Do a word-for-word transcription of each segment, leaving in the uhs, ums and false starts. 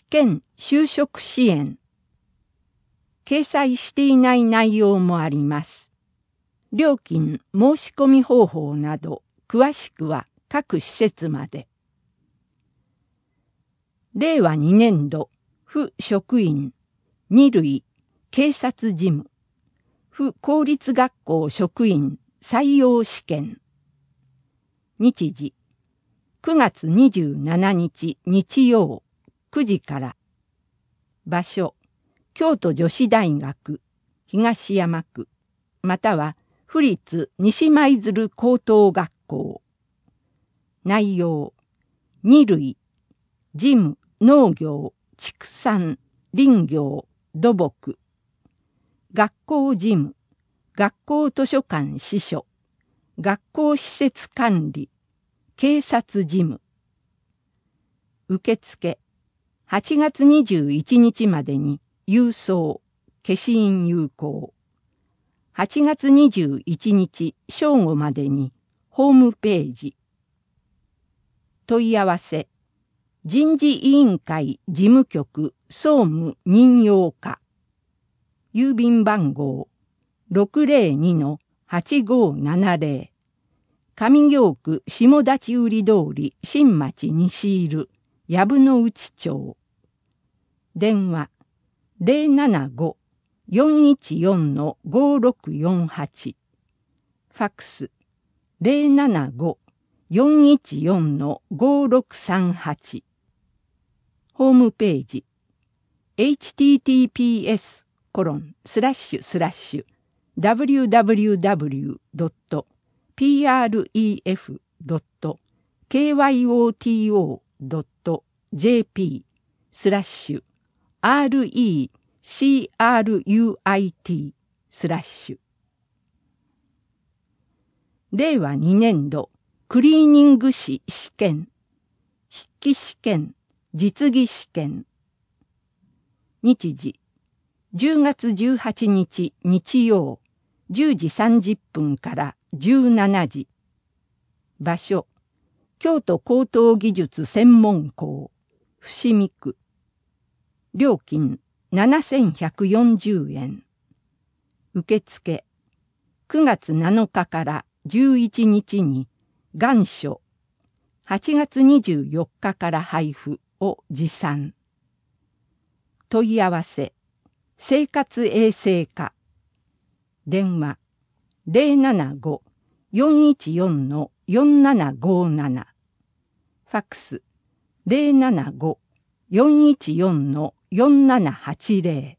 験就職支援。掲載していない内容もあります。料金、申し込み方法など、詳しくは各施設まで。れいわにねんど、府職員、に類、警察事務、府公立学校職員採用試験。日時、くがつにじゅうしちにち日曜、くじから。場所、京都女子大学、東山区、または府立西舞鶴高等学校。内容、に類、事務、農業、畜産、林業、土木。学校事務、学校図書館司書、学校施設管理、警察事務。受付、はちがつにじゅういちにちまでに郵送、消印有効。はちがつにじゅういちにち正午までにホームページ。問い合わせ、人事委員会事務局総務任用課。郵便番号 ろくぜろにのはちごーななぜろ。上京区下立売通り新町西入藪の内町。電話 ゼロななごーよんいちよんのごーろくよんはち。ファックス ゼロななごーよんいちよんのごーろくさんはち。ホームページ エイチティーティーピーエスコロンスラッシュスラッシュダブリューダブリューダブリュードットピーアールイーエフドットケーワイオーティーオードットジェーピースラッシュアールイーシーアールユーアイティースラッシュ。れいわにねんどクリーニング士試験、筆記試験、実技試験。日時、じゅうがつじゅうはちにち日曜、じゅうじさんじゅっぷんからじゅうしちじ。場所、京都高等技術専門校、伏見区。料金ななせんひゃくよんじゅうえん。受付、くがつなのかからじゅういちにちに願書、はちがつにじゅうよっかから配布を持参。問い合わせ、生活衛生課。電話、ゼロななごーよんいちよんのよんななごーなな。ファックス、ゼロななごーよんいちよんのよんななはちぜ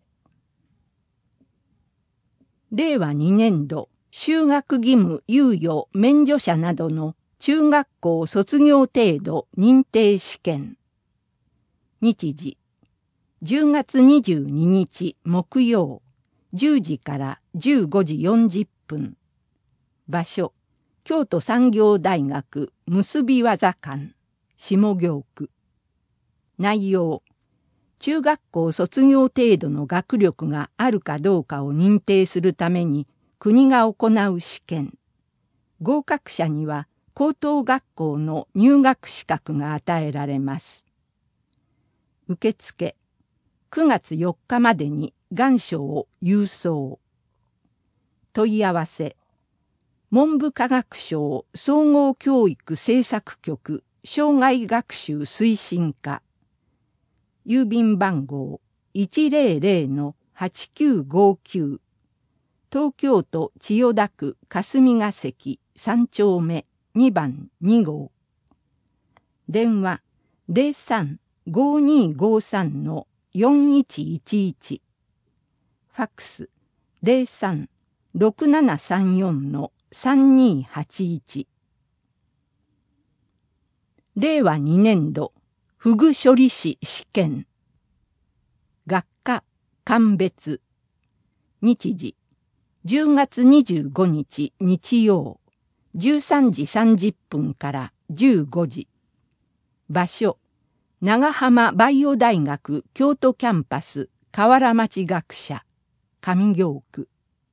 ろ。れいわにねんど就学義務猶予免除者などの中学校卒業程度認定試験。日時、じゅうがつにじゅうににち木曜、じゅうじからじゅうごじよんじゅっぷん。場所、京都産業大学結び技館、下京区。内容、中学校卒業程度の学力があるかどうかを認定するために国が行う試験。合格者には高等学校の入学資格が与えられます。受付、くがつよっかまでに願書を郵送。問い合わせ、文部科学省総合教育政策局生涯学習推進課。郵便番号 いちぜろぜろのはちきゅうごきゅう。東京都千代田区霞が関さんちょうめにばんにごう。電話 ゼロさんごーにーごーさんのよんいちいちいち。ファックスゼロさんろくななさんよんのさんにーはちいち。れいわにねんどフグ処理士試験。学科鑑別。日時、じゅうがつにじゅうごにち日曜、じゅうさんじさんじゅっぷんからじゅうごじ。場所、長浜バイオ大学京都キャンパス河原町学舎、上京区。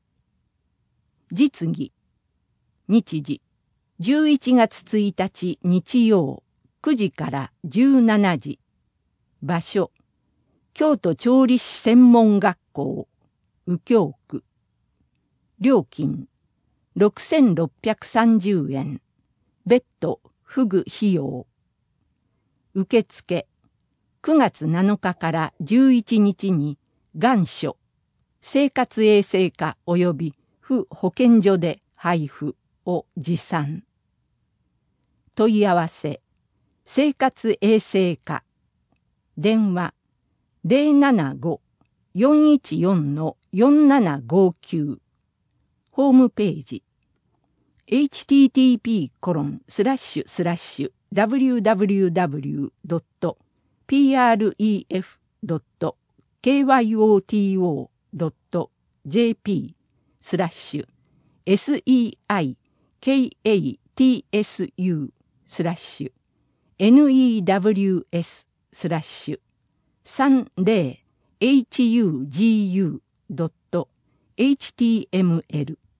実技。日時、じゅういちがつついたち日曜、くじからじゅうしちじ。場所、 京都調理師専門学校右京区。料金ろくせんろっぴゃくさんじゅうえん。別途付具費用。受付くがつなのかからじゅういちにちに願書、生活衛生課及び府保健所で配布を持参。問い合わせ生活衛生課電話 ゼロななご よんいちよん よんななごきゅう ホームページ エイチティーティーピーコロンスラッシュスラッシュダブリューダブリューダブリュードットピーアールイーエフドットケーワイオーティーオードットジェーピースラッシュエスイーアイケーエーティーエスユースラッシュエヌイーダブリューエススラッシュさんじゅうエイチユージーユードットエイチティーエムエル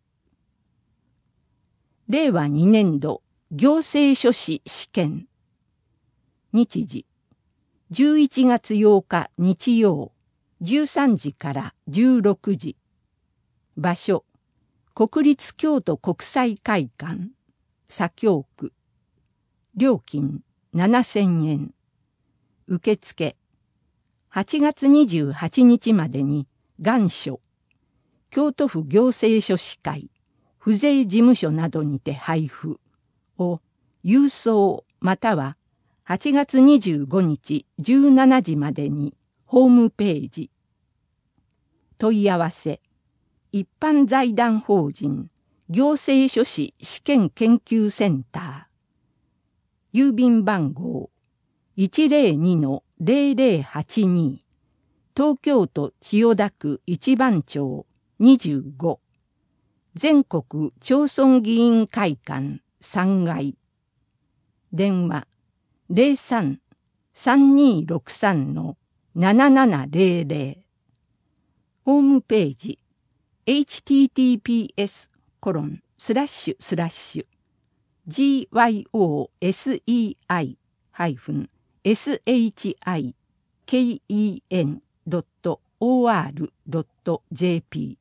れいわにねんど行政書士試験。日時じゅういちがつようか日曜じゅうさんじからじゅうろくじ。場所国立京都国際会館左京区。料金ななせんえん。受付はちがつにじゅうはちにちまでに願書京都府行政書士会府税事務所などにて配布を郵送またははちがつにじゅうごにちじゅうしちじまでにホームページ。問い合わせ一般財団法人行政書士試験研究センター郵便番号 いちぜろにのぜろぜろはちに 東京都千代田区一番町にじゅうご全国町村議員会館さんがい電話 ゼロさん さんにろくさん ななななぜろぜろ ホームページ エイチティーティーピーエスコロンスラッシュスラッシュ ジーワイオーエスイーアイハイフンエスエイチアイケーイーエヌドットオーアールドットジェーピー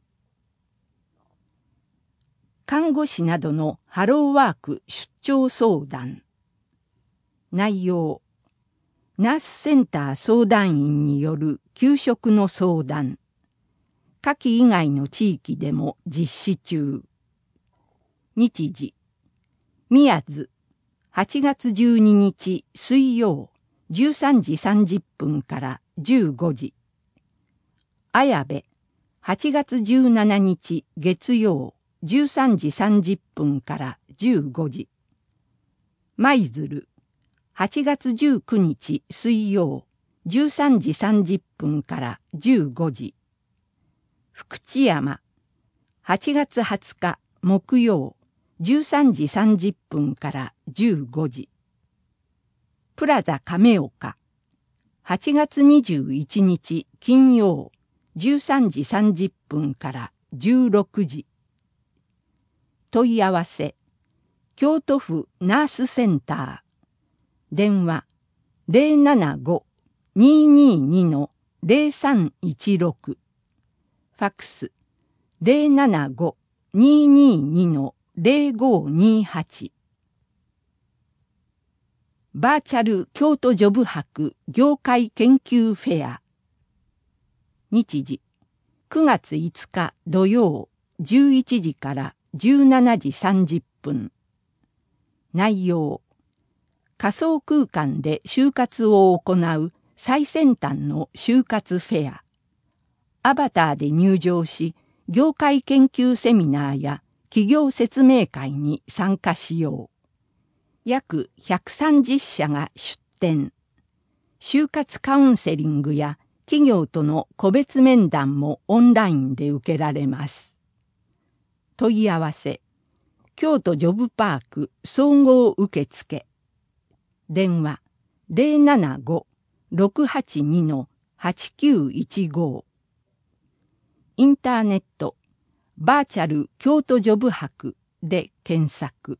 看護師などのハローワーク出張相談。内容ナースセンター相談員による給食の相談。夏季以外の地域でも実施中。日時宮津はちがつじゅうににち水曜じゅうさんじさんじゅっぷんからじゅうごじ。綾部はちがつじゅうしちにち月曜じゅうさんじさんじゅっぷんからじゅうごじ。舞鶴はちがつじゅうくにち水曜じゅうさんじさんじゅっぷんからじゅうごじ。福知山はちがつはつか木曜じゅうさんじさんじゅっぷんからじゅうごじ。プラザ亀岡はちがつにじゅういちにち金曜じゅうさんじさんじゅっぷんからじゅうろくじ。問い合わせ京都府ナースセンター電話 ゼロななご にーにーに のゼロさんいちろくファックス ゼロななご にーにーに のゼロごにはち。バーチャル京都ジョブ博業界研究フェア。日時くがついつか土曜じゅういちじからじゅうしちじさんじゅっぷん。内容仮想空間で就活を行う最先端の就活フェア。アバターで入場し、業界研究セミナーや企業説明会に参加しよう。約ひゃくさんじゅっしゃが出展。就活カウンセリングや企業との個別面談もオンラインで受けられます。問い合わせ京都ジョブパーク総合受付電話 ゼロななご ろくはちに はちきゅういちご。インターネットバーチャル京都ジョブ博で検索。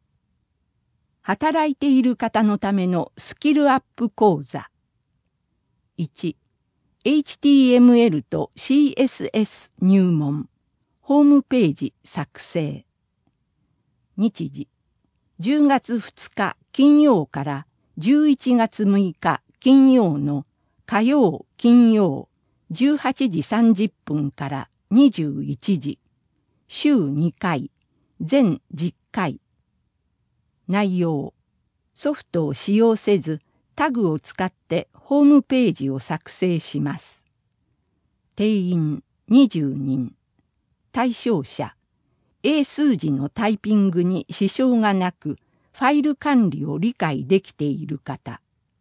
働いている方のためのスキルアップ講座。 いち、エイチティーエムエル と シーエスエス 入門、ホームページ作成。日時、じゅうがつふつか金曜からじゅういちがつむいか金曜の火曜金曜じゅうはちじさんじゅっぷんからにじゅういちじ、週にかい、全じゅっかい。内容、ソフトを使用せずタグを使ってホームページを作成します。定員にじゅうにん。対象者、英数字のタイピングに支障がなく、ファイル管理を理解できている方。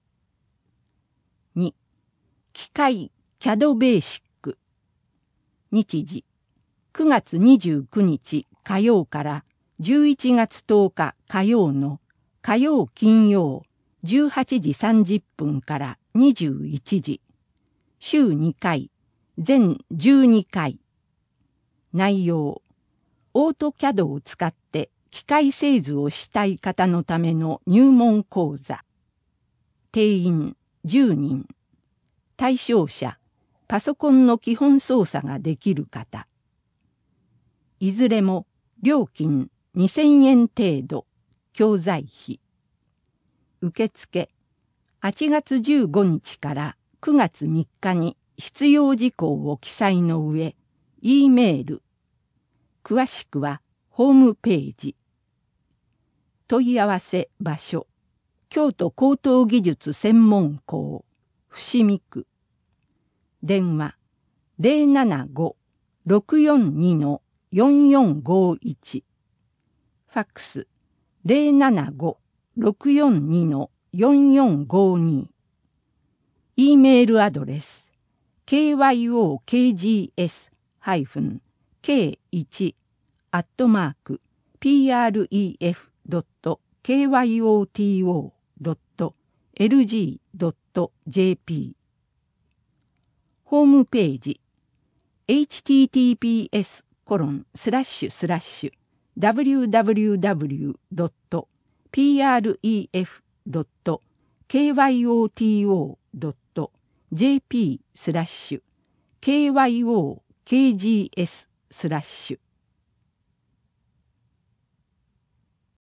に、機械 キャッド ベーシック。日時、くがつにじゅうくにち火曜からじゅういちがつとおか火曜の火曜金曜じゅうはちじさんじゅっぷんからにじゅういちじ、週にかい、全じゅうにかい。内容、オートキャドを使って機械製図をしたい方のための入門講座。定員じゅうにん。対象者、パソコンの基本操作ができる方。いずれも料金にせんえん程度、教材費。受付、はちがつじゅうごにちからくがつみっかに必要事項を記載の上、E メール。詳しくはホームページ。問い合わせ場所、京都高等技術専門校、伏見区。電話、ゼロななご ろくよんに よんよんごいち。ファックス、ゼロななご ろくよんに よんよんごに。E メールアドレス、ケーワイオーケージーエス ケーワン アットマーク ピーアールイーエフ ドット ケーワイオーティーオー ドット エルジー ドット ジェーピー。ホームページ エイチティーティーピーエス コロン スラッシュスラッシュ ダブリューダブリューダブリュー ドット ピーアールイーエフ ドット ケーワイオーティーオー ドット ジェーピー スラッシュ ケーワイオーケージーエス スラッシュ